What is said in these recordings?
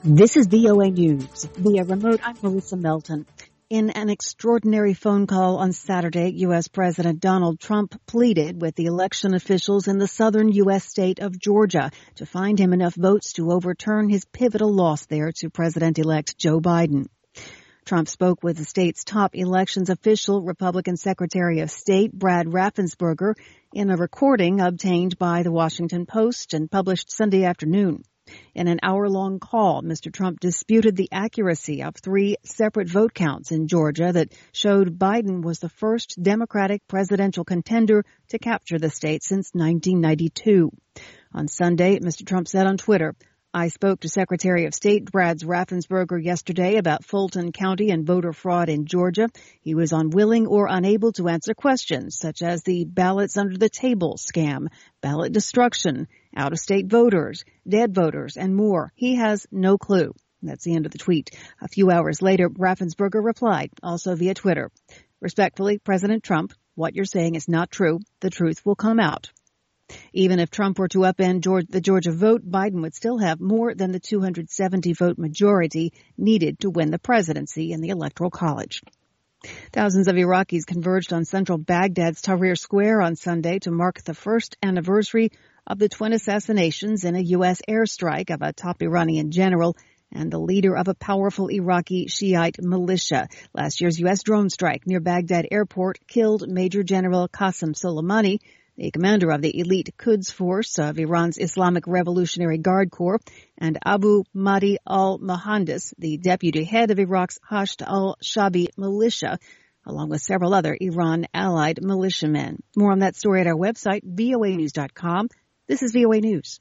This is VOA News. Via remote, I'm Marissa Melton. In an extraordinary phone call on Saturday, U.S. President Donald Trump pleaded with the election officials in the southern U.S. state of Georgia to find him enough votes to overturn his pivotal loss there to President-elect Joe Biden. Trump spoke with the state's top elections official, Republican Secretary of State Brad Raffensperger, in a recording obtained by the Washington Post and published Sunday afternoon. In an hour-long call, Mr. Trump disputed the accuracy of 3 separate vote counts in Georgia that showed Biden was the first Democratic presidential contender to capture the state since 1992. On Sunday, Mr. Trump said on Twitter, "I spoke to Secretary of State Brad Raffensperger yesterday about Fulton County and voter fraud in Georgia. He was unwilling or unable to answer questions such as the ballots under the table scam, ballot destruction, out-of-state voters, dead voters, and more. He has no clue." That's the end of the tweet. A few hours later, Raffensperger replied, also via Twitter, "Respectfully, President Trump, what you're saying is not true. The truth will come out." Even if Trump were to upend the Georgia vote, Biden would still have more than the 270-vote majority needed to win the presidency in the Electoral College. Thousands of Iraqis converged on central Baghdad's Tahrir Square on Sunday to mark the first anniversary of the twin assassinations in a U.S. airstrike of a top Iranian general and the leader of a powerful Iraqi Shiite militia. Last year's U.S. drone strike near Baghdad airport killed Major General Qasem Soleimani, the commander of the elite Quds Force of Iran's Islamic Revolutionary Guard Corps, and Abu Mahdi al-Mohandes, the deputy head of Iraq's Hashd al-Shabi militia, along with several other Iran-allied militiamen. More on that story at our website, voanews.com. This is VOA News.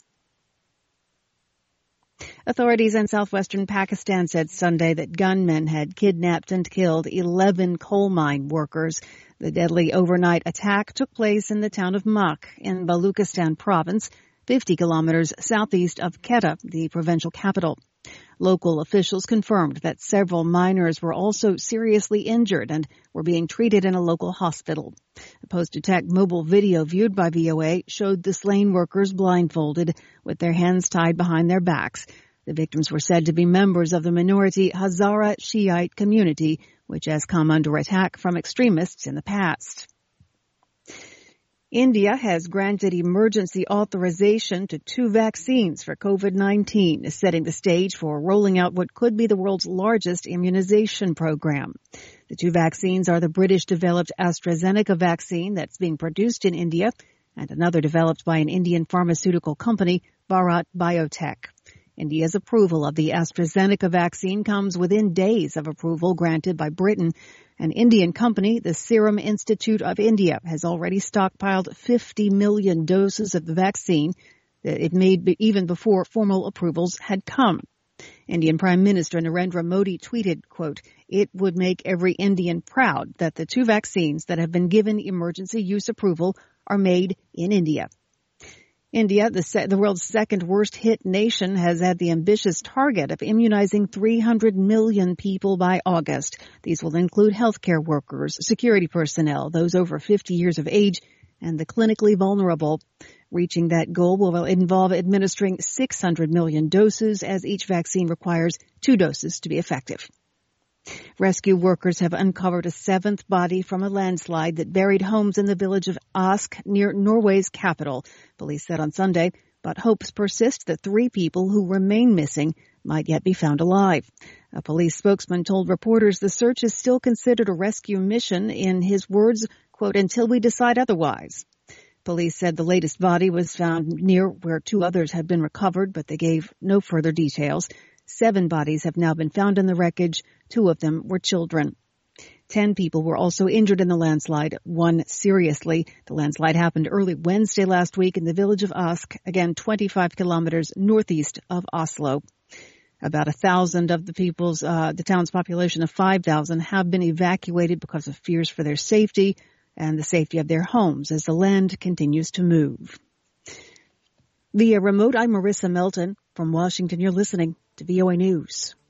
Authorities in southwestern Pakistan said Sunday that gunmen had kidnapped and killed 11 coal mine workers. The deadly overnight attack took place in the town of Mak in Baluchistan province, 50 kilometers southeast of Quetta, the provincial capital. Local officials confirmed that several miners were also seriously injured and were being treated in a local hospital. A post-attack mobile video viewed by VOA showed the slain workers blindfolded with their hands tied behind their backs. The victims were said to be members of the minority Hazara Shiite community, which has come under attack from extremists in the past. India has granted emergency authorization to 2 vaccines for COVID-19, setting the stage for rolling out what could be the world's largest immunization program. The 2 vaccines are the British-developed AstraZeneca vaccine that's being produced in India and another developed by an Indian pharmaceutical company, Bharat Biotech. India's approval of the AstraZeneca vaccine comes within days of approval granted by Britain. An Indian company, the Serum Institute of India, has already stockpiled 50 million doses of the vaccine that it made even before formal approvals had come. Indian Prime Minister Narendra Modi tweeted, quote, "It would make every Indian proud that the 2 vaccines that have been given emergency use approval are made in India." India, the world's second worst hit nation, has had the ambitious target of immunizing 300 million people by August. These will include healthcare workers, security personnel, those over 50 years of age, and the clinically vulnerable. Reaching that goal will involve administering 600 million doses, as each vaccine requires 2 doses to be effective. Rescue workers have uncovered a 7th body from a landslide that buried homes in the village of Ask near Norway's capital, police said on Sunday, but hopes persist that 3 people who remain missing might yet be found alive. A police spokesman told reporters the search is still considered a rescue mission, in his words, quote, "until we decide otherwise." Police said the latest body was found near where 2 others had been recovered, but they gave no further details. 7 bodies have now been found in the wreckage. 2 of them were children. 10 people were also injured in the landslide, 1 seriously. The landslide happened early Wednesday last week in the village of Ask, again 25 kilometers northeast of Oslo. About 1,000 of the town's population of 5,000 have been evacuated because of fears for their safety and the safety of their homes as the land continues to move. Via remote, I'm Marissa Melton. From Washington, you're listening to VOA News.